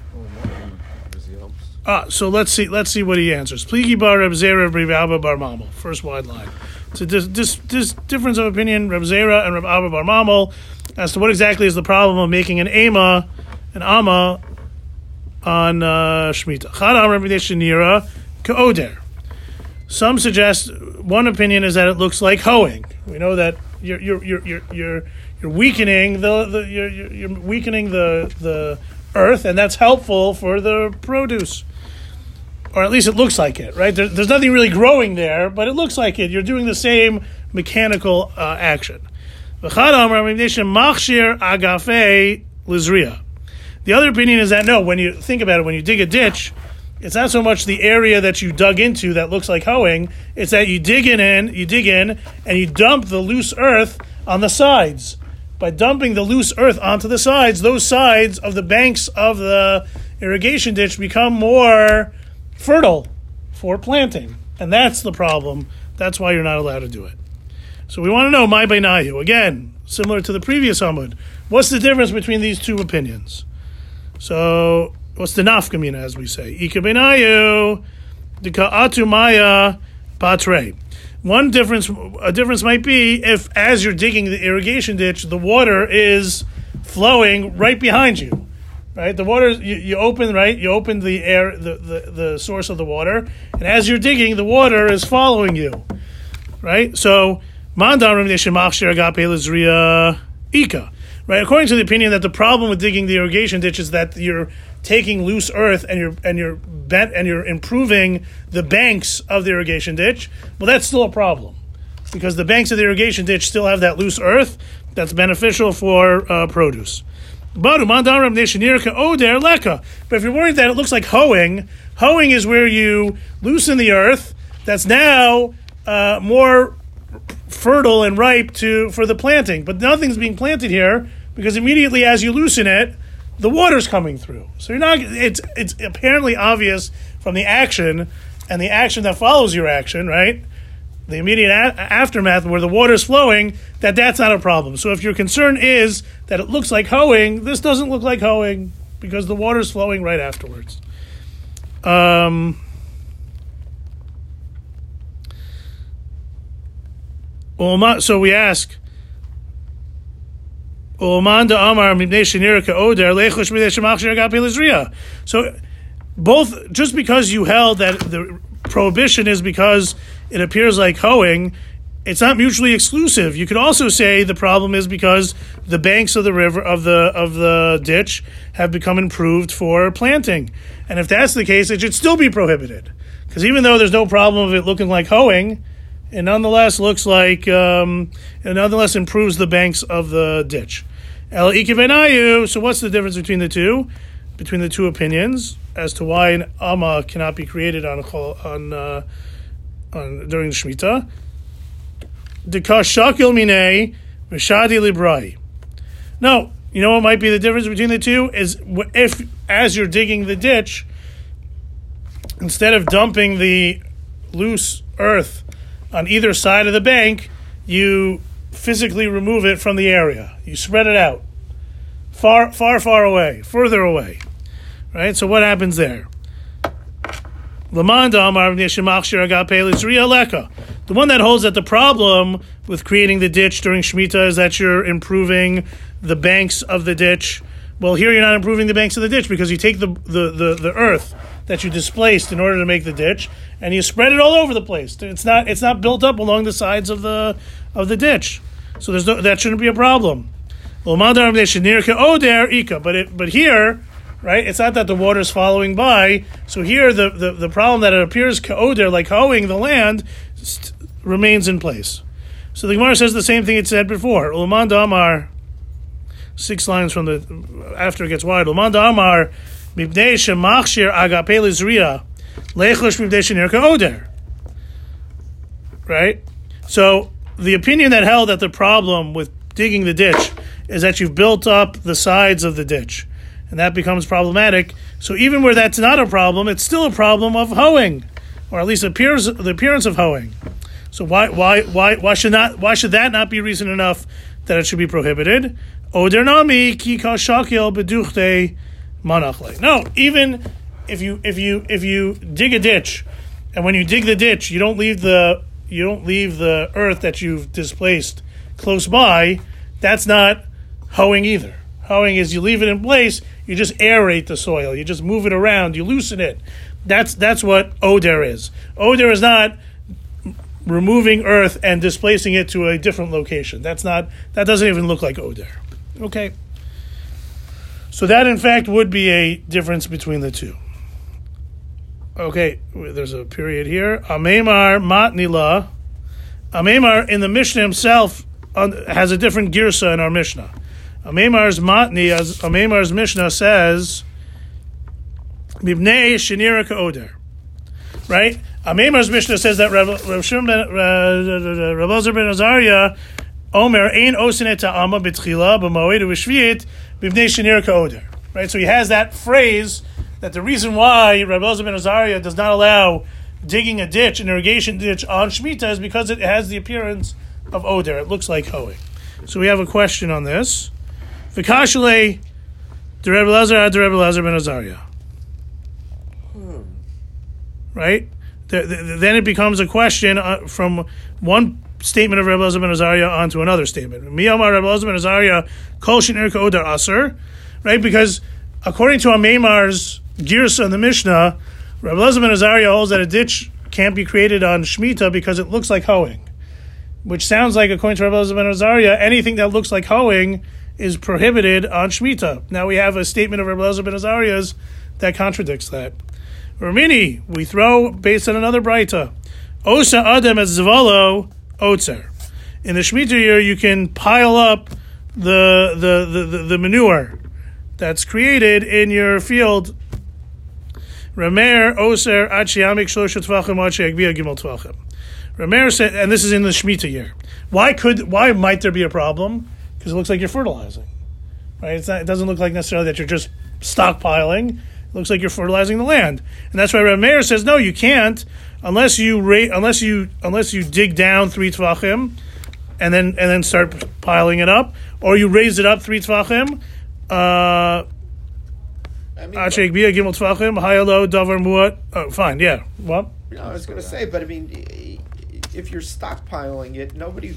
So let's see what he answers. Pligi bar Reb Zera Reb Abba bar Mamel. First wide line. So this difference of opinion, Reb Zera and Reb Abba bar Mamel, as to what exactly is the problem of making an amma on Shemitah. Chadam Reb Shenira Ka'oder. Some suggest one opinion is that it looks like hoeing. We know that you're weakening you're weakening the earth, and that's helpful for the produce, or at least it looks like it. Right? There's nothing really growing there, but it looks like it. You're doing the same mechanical action. The other opinion is that no, when you think about it, when you dig a ditch, it's not so much the area that you dug into that looks like hoeing, it's that you dig in and you dump the loose earth on the sides. By dumping the loose earth onto the sides, those sides of the banks of the irrigation ditch become more fertile for planting. And that's the problem. That's why you're not allowed to do it. So we want to know, my beinayu, again, similar to the previous Amud, what's the difference between these two opinions? So, what's the nafkamina, as we say? Ika beinayu, dika atumaya patre. A difference might be if, as you're digging the irrigation ditch, the water is flowing right behind you, right? The water, you open the air, the source of the water, and as you're digging, the water is following you, right? So, mandam machshir agape lizriya ika. Right, according to the opinion that the problem with digging the irrigation ditch is that you're taking loose earth and you're improving the banks of the irrigation ditch. Well, that's still a problem because the banks of the irrigation ditch still have that loose earth that's beneficial for produce. But if you're worried that it looks like hoeing is where you loosen the earth that's now more fertile and ripe for the planting, but nothing's being planted here because immediately as you loosen it, the water's coming through. So it's apparently obvious from the action and the action that follows your action, right? The immediate aftermath where the water's flowing, that's not a problem. So if your concern is that it looks like hoeing, this doesn't look like hoeing because the water's flowing right afterwards. So we ask, so both, just because you held that the prohibition is because it appears like hoeing, it's not mutually exclusive. You could also say the problem is because the banks of the river of the ditch have become improved for planting. And if that's the case, it should still be prohibited. Because even though there's no problem of it looking like hoeing, it nonetheless looks like, it nonetheless improves the banks of the ditch. So what's the difference between the two? Between the two opinions as to why an amma cannot be created on during the Shemitah? Dekashakil minei v'shadi librai. No, you know what might be the difference between the two is if, as you're digging the ditch, instead of dumping the loose earth on either side of the bank, you physically remove it from the area. You spread it out. Far away. Further away. Right? So what happens there? The one that holds that the problem with creating the ditch during Shemitah is that you're improving the banks of the ditch. Well, here you're not improving the banks of the ditch because you take the earth that you displaced in order to make the ditch and you spread it all over the place. It's not built up along the sides of the ditch. So that shouldn't be a problem. But here, right, it's not that the water is following by. So here, the problem that it appears ka'oder, like hoeing the land, remains in place. So the Gemara says the same thing it said before. Uman Damar, 6 lines from the after it gets wide. Uman Damar, Mibnei Shemachshir Agape Lizriya, Lechosh Mibnei Shenirka Oder. Right? So the opinion that held that the problem with digging the ditch is that you've built up the sides of the ditch, and that becomes problematic. So even where that's not a problem, it's still a problem of hoeing, or at least the appearance of hoeing. So why should that not be reason enough that it should be prohibited? Oder nami ki kashakil beduchte manachle. No, even if you dig a ditch, and when you dig the ditch, you don't leave the earth that you've displaced close by. That's not hoeing either. Hoeing is you leave it in place, you just aerate the soil, you just move it around, you loosen it. That's what oder is. Oder is not removing earth and displacing it to a different location. That doesn't even look like oder. Okay. So that in fact would be a difference between the two. Okay, there's a period here. Amemar matnila. Amemar in the Mishnah himself has a different girsa in our Mishnah. Amemar's matni, as Amemar's Mishnah says, Mibnei Shenira Ka'oder. Right? Amemar's Mishnah says that Rav Elazar ben Azariah Omer ein osine ta'ama b'tchila b'moed u'shviit Mibnei Shenira Ka'oder. Right? So he has that phrase that the reason why Rav Elazar ben Azariah does not allow digging a ditch, an irrigation ditch on Shemitah, is because it has the appearance of oder. It looks like hoeing. So we have a question on this. V'kashale de Rav Elazar ben Azariah. Right? Then it becomes a question from one statement of Rav Elazar ben Azariah onto another statement. Miyamar Rav Elazar ben Azariah kol shenir ka'oder aser. Right? Because according to Amemar's girsa in the Mishnah, Rav Elazar ben Azariah holds that a ditch can't be created on Shemitah because it looks like hoeing. Which sounds like, according to Rav Elazar ben Azariah, anything that looks like hoeing is prohibited on Shemitah. Now we have a statement of Rav Elazar ben Azariah's that contradicts that. Ramini, we throw based on another Braita. Osa Adam as Zvalo Otzer. In the Shemitah year, you can pile up the manure that's created in your field. Ramer Oser Achiamik Shlosha Tvachim Achiagbia Gimel Tvachim. Ramer said, and this is in the Shemitah year. Why might there be a problem? Because it looks like you're fertilizing, right? It doesn't look like necessarily that you're just stockpiling. It looks like you're fertilizing the land, and that's why Rav Meir says no, you can't unless you dig down 3 tvachim and then start piling it up, or you raise it up 3 tvachim. Gimel tvachim hayalo davar muat. Oh, fine, yeah. What? I was going to say, but I mean, if you're stockpiling it, nobody,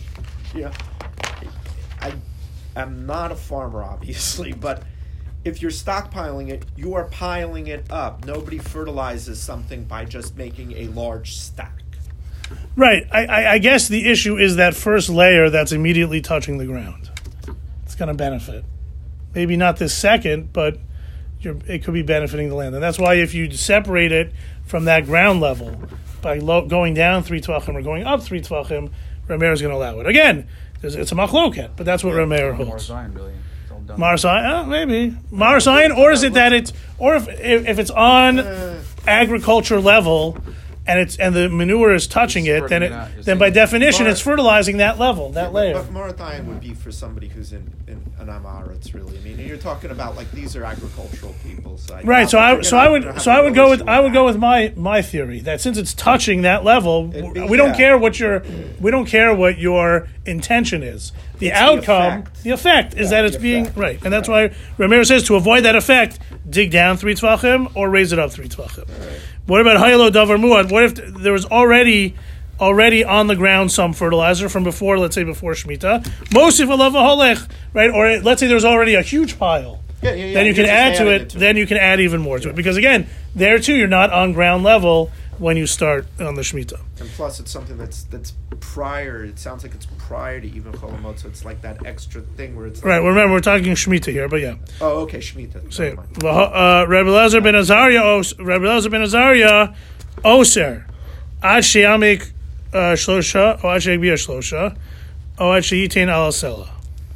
I'm not a farmer, obviously, but if you're stockpiling it, you are piling it up. Nobody fertilizes something by just making a large stack. Right. I guess the issue is that first layer that's immediately touching the ground. It's going to benefit. Maybe not this second, but it could be benefiting the land. And that's why if you separate it from that ground level by going down 3 tvachim or going up 3 tvachim, Rameir is going to allow it. Again, it's a machloket, but that's what Rameir holds. Marsayan, maybe Marsayan, or is it that it's, or if it's on agriculture level and the manure is touching it, then by definition it's fertilizing that level, that layer. But Marsayan would be for somebody who's in an Amaretz, really. I mean, you're talking about like these are agricultural people, so right. So I would go with my theory that since it's touching that level, we don't care what your intention is. The outcome, the effect is that it's being right, and that's why Rameir says to avoid that effect, dig down 3 tvachim or raise it up 3 tvachim. Right. What about haylo davar muad? What if there was already on the ground some fertilizer from before, let's say before Shemitah, mosif alav holech, right? Or let's say there's already a huge pile. Then you can add to it. Then you can add even more to it, because again, there too you're not on ground level when you start on the Shemitah. And plus, it's something that's prior. It sounds like it's prior to even Cholamot, so it's like that extra thing where it's like, right. Remember, we're talking Shemitah here, but yeah. Oh, okay, Shemitah. Say, Rabbi Elazar ben Azariah, Oser, Ad she'amik shlosha, o ad sheyagbiya shlosha, o ad sheyitain al sela.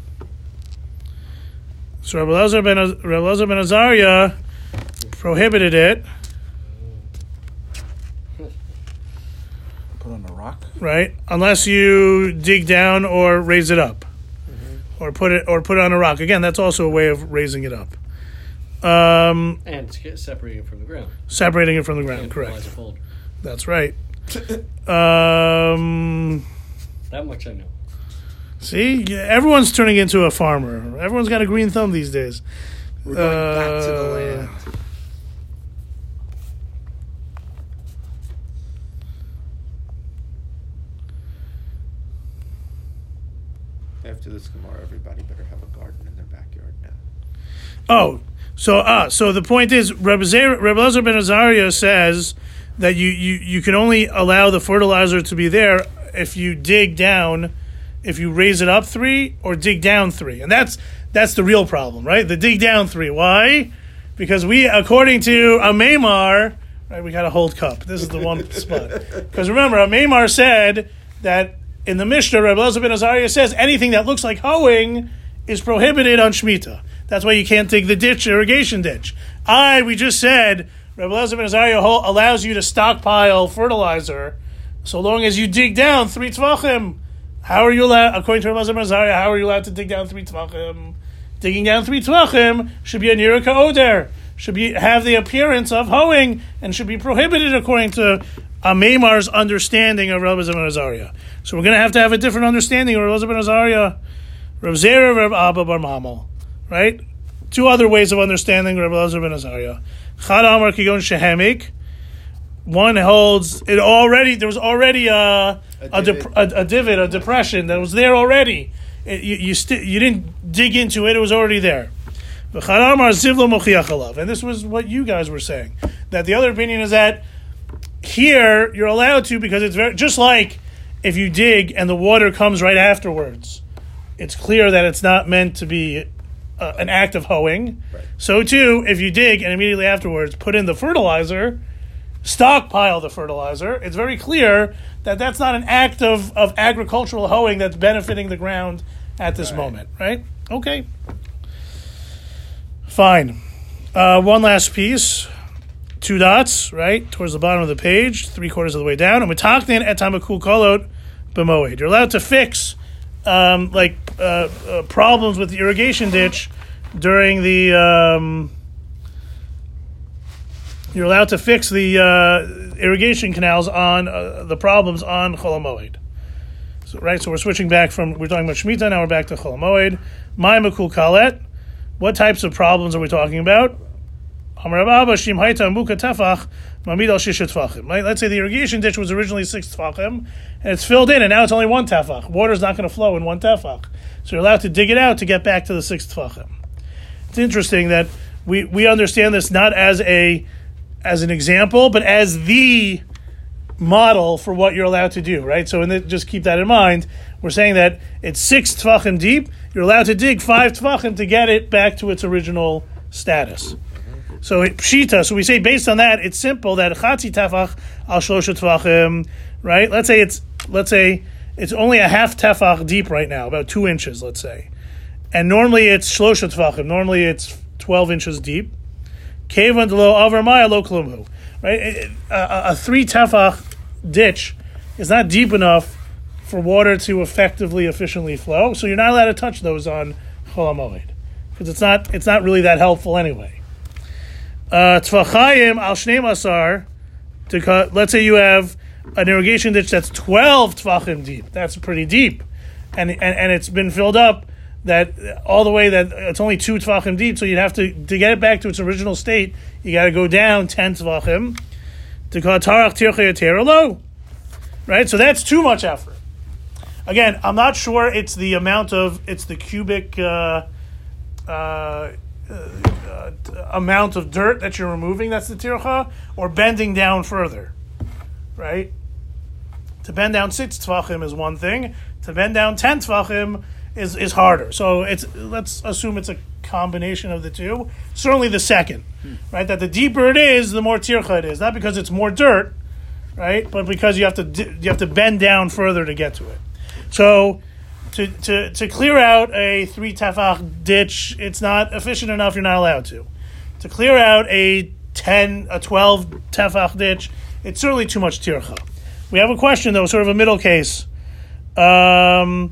So Rabbi Elazar ben Azariah prohibited it. Put on a rock. Right, unless you dig down or raise it up, or put it on a rock. Again, that's also a way of raising it up. And separating it from the ground. Separating it from the ground, correct. That's right. That much I know. See, everyone's turning into a farmer. Everyone's got a green thumb these days. We're going back to the land. After this Gemara, everybody better have a garden in their backyard now. Oh, so the point is, Rebbe Elazar ben Azariah says that you can only allow the fertilizer to be there if you dig down, if you raise it up 3 or dig down 3, and that's the real problem, right? The dig down 3. Why? Because according to a Maimar, right? We got to hold cup. This is the one spot. Because remember, a Maimar said that in the Mishnah, Rebbe Elazar ben Azariah says anything that looks like hoeing is prohibited on Shemitah. That's why you can't dig the ditch, irrigation ditch. We just said Rebbe Elazar ben Azariah allows you to stockpile fertilizer so long as you dig down 3 tvachim. How are you allowed, according to Rebbe Elazar ben Azariah, how are you allowed to dig down 3 tvachim? Digging down 3 tvachim should be a nira ka'oder, should have the appearance of hoeing, and should be prohibited according to Maimar's understanding of Rebbe Elazar ben Azariah. So we're going to have a different understanding of Rebbe Elazar ben Azariah. Reb Zera, Reb Abba bar Mamel. Right? 2 other ways of understanding Rebbe Elazar ben Azariah. Chad Amar Kigon Shehemik. One holds it already. There was already a divot, a depression that was there already. You didn't dig into it; it was already there. And this was what you guys were saying. That the other opinion is that here you're allowed to, because it's just like if you dig and the water comes right afterwards. It's clear that it's not meant to be an act of hoeing. Right. So too, if you dig and immediately afterwards put in the fertilizer, stockpile the fertilizer, it's very clear that that's not an act of agricultural hoeing that's benefiting the ground at this moment, right? Okay. Fine. One last piece. 2 dots, right? Towards the bottom of the page, 3/4 of the way down. And Mitachnin et hamakul kolot b'moed. You're allowed to fix problems with the irrigation ditch during the you're allowed to fix the irrigation canals on the problems on Chol HaMoed. So we're switching back we're talking about Shemitah, now we're back to Chol HaMoed. My Makul Kalet, what types of problems are we talking about? Let's say the irrigation ditch was originally 6 tefachim, and it's filled in, and now it's only 1 tefach. Water's not going to flow in 1 tefach. So you're allowed to dig it out to get back to the 6 tefachim. It's interesting that we understand this not as an example, but as the model for what you're allowed to do, right? So just keep that in mind. We're saying that it's 6 tefachim deep. You're allowed to dig 5 tefachim to get it back to its original status. So pshita. So we say based on that, it's simple that chatzi tefach al shlosha tefachim, right? Let's say it's only a half tefach deep right now, about 2 inches, let's say, and normally it's shlosha tefachim. Normally it's 12 inches deep. Kevan delo avar maya lo klumu, right? A 3 tefach ditch is not deep enough for water to efficiently flow. So you're not allowed to touch those on Chol HaMoed because it's not really that helpful anyway. Tvachayim al shnei masar. Let's say you have an irrigation ditch that's 12 tvachim deep. That's pretty deep, and it's been filled up that all the way that it's only 2 tvachim deep. So you'd have to get it back to its original state. You got to go down 10 tvachim to tarach tircha low. Right. So that's too much effort. Again, I'm not sure it's the cubic. Amount of dirt that you're removing, that's the tircha, or bending down further, right? To bend down 6 tefachim is one thing. To bend down 10 tefachim is harder. So let's assume it's a combination of the two. Certainly the second, right? That the deeper it is, the more tircha it is. Not because it's more dirt, right? But because you have to bend down further to get to it. So to clear out a 3 tefach ditch, it's not efficient enough. You're not allowed to. To clear out a 12 tefach ditch, it's certainly too much tircha. We have a question though, sort of a middle case. Tvachayim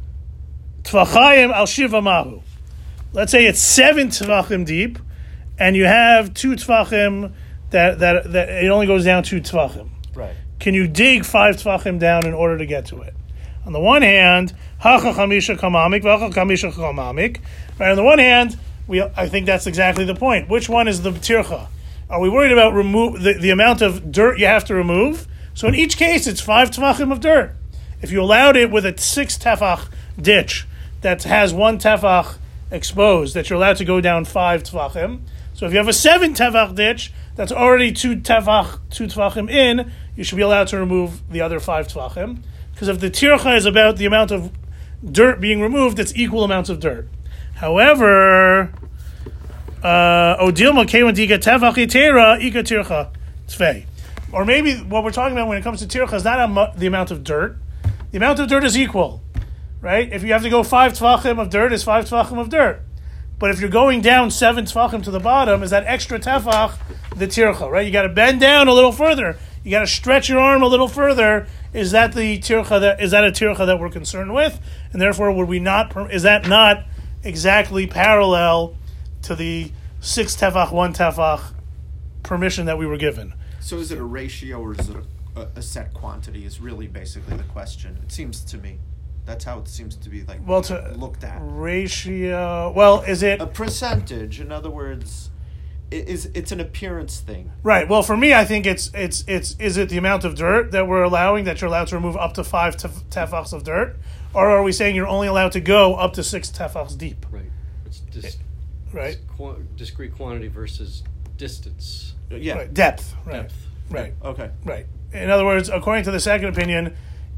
al shiva mahu. Let's say it's 7 tvachim deep, and you have 2 tvachim that it only goes down 2 tvachim. Right. Can you dig 5 tvachim down in order to get to it? On the one hand, hacha chamisha kamamik, v'hacha chamisha kamamik. Right. On the one hand, I think that's exactly the point. Which one is the tircha? Are we worried about the amount of dirt you have to remove? So in each case, it's 5 tefachim of dirt. If you allowed it with a 6 tefach ditch that has 1 tefach exposed, that you're allowed to go down 5 tefachim. So if you have a 7 tefach ditch that's already 2 tefachim in, you should be allowed to remove the other 5 tefachim. Because if the tircha is about the amount of dirt being removed, it's equal amounts of dirt. However, odilma kewan diga tefach itera ika tircha tzvei. Or maybe what we're talking about when it comes to tircha is not the amount of dirt. The amount of dirt is equal, right? If you have to go 5 tefachim of dirt, it's 5 tefachim of dirt. But if you're going down 7 tefachim to the bottom, is that extra tefach the tircha, right? You got to bend down a little further. You got to stretch your arm a little further. Is that the tircha? Is that a tircha that we're concerned with? And therefore, is that not exactly parallel to the 6 tefach, 1 tefach permission that we were given? So is it a ratio or is it a set quantity? Is really basically the question. It seems to me. That's how it seems to be looked at. Ratio. Well, is it a percentage? In other words, it's an appearance thing. Right. Well, for me, I think it's is it the amount of dirt that we're allowing, that you're allowed to remove up to 5 tefachs of dirt, or are we saying you're only allowed to go up to 6 tefachs deep? Right. It's right. Discrete quantity versus distance. Yeah. Right. Depth. Right. Depth. Right. Okay. Right. In other words, according to the second opinion,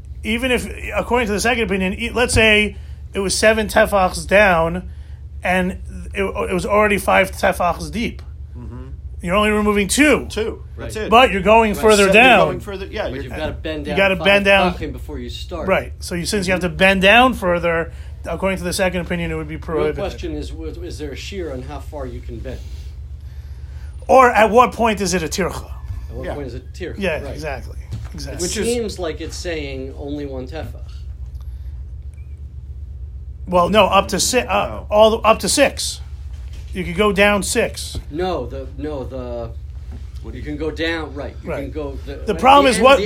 let's say it was 7 tefachs down, and it was already 5 tefachs deep. Mm-hmm. You're only removing 2. 2. That's it. But you're going further down. You're going further. Yeah. But you've got to bend down. You got to bend down before you start. Right. So since you have to bend down further, according to the second opinion, it would be prohibited. The question is there a shear on how far you can bend? Or at what point is it a tircha? At what point is it tircha? Yeah, right. exactly. Which seems like it's saying only 1 tefach. Well, no, up to 6. Up to 6. You could go down 6. You can go down. Right. You can go. The problem is what's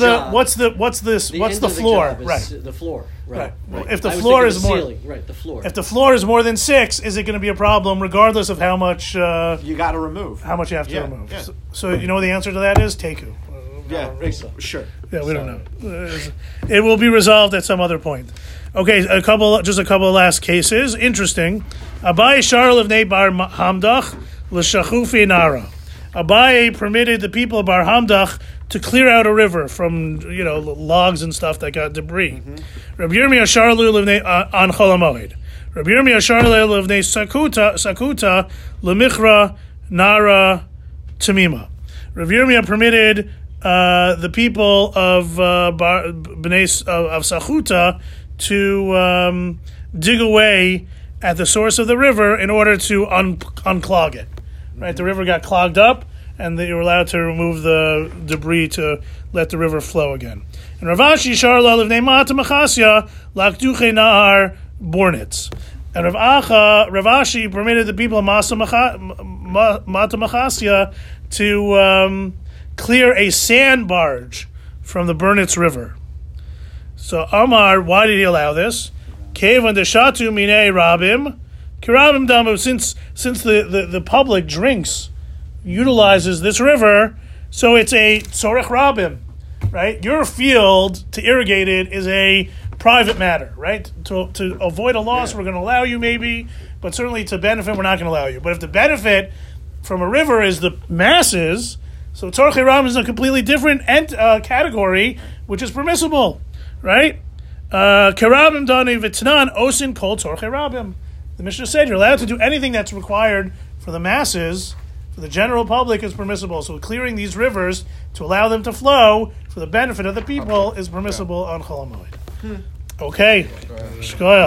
the floor? Right. The floor. Right. Well, if the floor is more, ceiling. Right. The floor. If the floor is more than 6, is it going to be a problem, regardless of how much you got to remove? How much you have to remove? Yeah. So you know what the answer to that is? Teku. Yeah, sure. Yeah, we don't know. It will be resolved at some other point. Okay, a couple of last cases. Interesting. Abaye Shar Levnei Bar Hamdach l'shachufi nara. Abaye permitted the people of Bar Hamdach to clear out a river from logs and stuff that got debris. Rabbi Yirmiyah Shar Levnei on Chol HaMoed. Rabbi Yirmiyah Shar Levnei Sakuta lemichra nara tamima. Rabbi Yirmiyah permitted the people of Bnei of Sachuta to dig away at the source of the river in order to unclog it. Right, the river got clogged up, and they were allowed to remove the debris to let the river flow again. And Rav Ashi Shar Levnei Mata Machasya Lakduche Nahar Bornitz. And Rav Ashi permitted the people of Mata Machasya to clear a sand barge from the Burnitz River. So Amar, why did he allow this? Kevan deshatu minei rabim, kirabim damu. Since the public utilizes this river, so it's a tzorech rabim, right? Your field to irrigate it is a private matter, right? To avoid a loss, we're going to allow you maybe, but certainly to benefit, we're not going to allow you. But if the benefit from a river is the masses, so tzorech rabim is a completely different category, which is permissible. Right? Karabim dani v'tnan osin kol tzorchei rabim. The Mishnah said you're allowed to do anything that's required for the masses, for the general public is permissible. So clearing these rivers to allow them to flow for the benefit of the people is permissible on Chol Hamoed. Okay. Shkoyach.